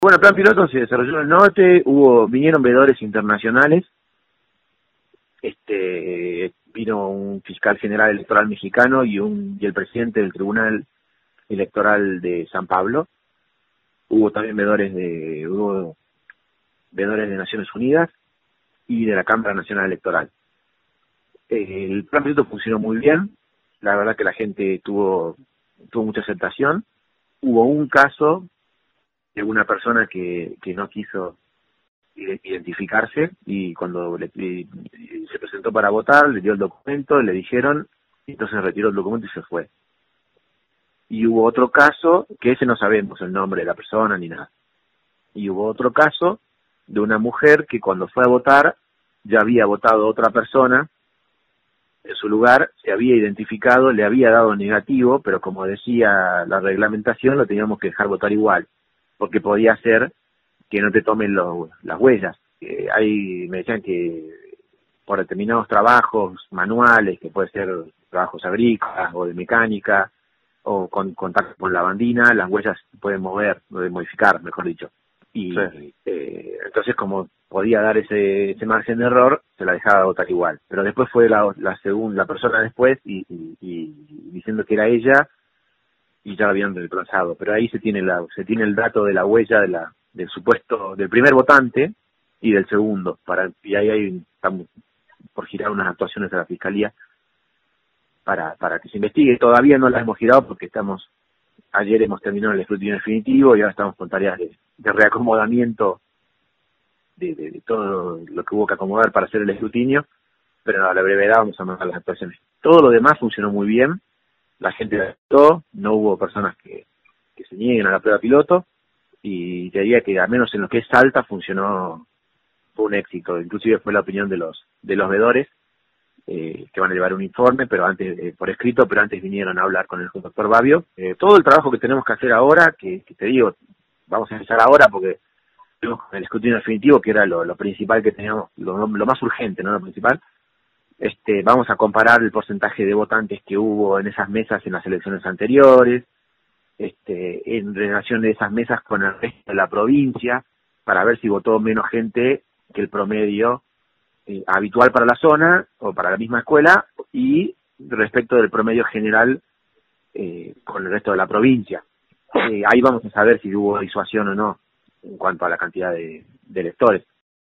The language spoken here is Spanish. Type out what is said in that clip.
Bueno, el plan piloto se desarrolló en el norte, vinieron veedores internacionales, vino un fiscal general electoral mexicano y el presidente del Tribunal Electoral de San Pablo. Hubo también hubo veedores de Naciones Unidas y de la Cámara Nacional Electoral. El plan piloto funcionó muy bien, la verdad que la gente tuvo mucha aceptación. Hubo un caso de una persona que no quiso identificarse y cuando se presentó para votar, le dio el documento, le dijeron, y entonces retiró el documento y se fue. Y hubo otro caso, que ese no sabemos el nombre de la persona ni nada. Y hubo otro caso de una mujer que cuando fue a votar ya había votado otra persona en su lugar, se había identificado, le había dado negativo, pero como decía la reglamentación, lo teníamos que dejar votar igual, porque podía ser que no te tomen las huellas. Me decían que por determinados trabajos manuales, que puede ser trabajos agrícolas o de mecánica, o con contacto con la bandina, las huellas se pueden modificar, mejor dicho. Y Sí. entonces, como podía dar ese margen de error, se la dejaba votar igual. Pero después fue la persona después y diciendo que era ella, y ya la habían reemplazado. Pero ahí se tiene el dato de la huella del supuesto, del primer votante y del segundo. Y ahí estamos por girar unas actuaciones de la Fiscalía para que se investigue. Todavía no las hemos girado porque ayer hemos terminado el escrutinio definitivo y ahora estamos con tareas de reacomodamiento de todo lo que hubo que acomodar para hacer el escrutinio, pero a la brevedad vamos a mandar las actuaciones. Todo lo demás funcionó muy bien, la gente aceptó, no hubo personas que se nieguen a la prueba piloto, y te diría que al menos en lo que es Salta fue un éxito. Inclusive fue la opinión de los veedores, que van a llevar un informe, pero antes por escrito, pero antes vinieron a hablar con el doctor Babio. Todo el trabajo que tenemos que hacer ahora, que te digo, vamos a empezar ahora porque tenemos el escrutinio definitivo, que era lo principal que teníamos, lo más urgente, no lo principal. Vamos a comparar el porcentaje de votantes que hubo en esas mesas en las elecciones anteriores, en relación de esas mesas con el resto de la provincia, para ver si votó menos gente que el promedio habitual para la zona o para la misma escuela, y respecto del promedio general con el resto de la provincia. Ahí vamos a saber si hubo disuasión o no en cuanto a la cantidad de electores.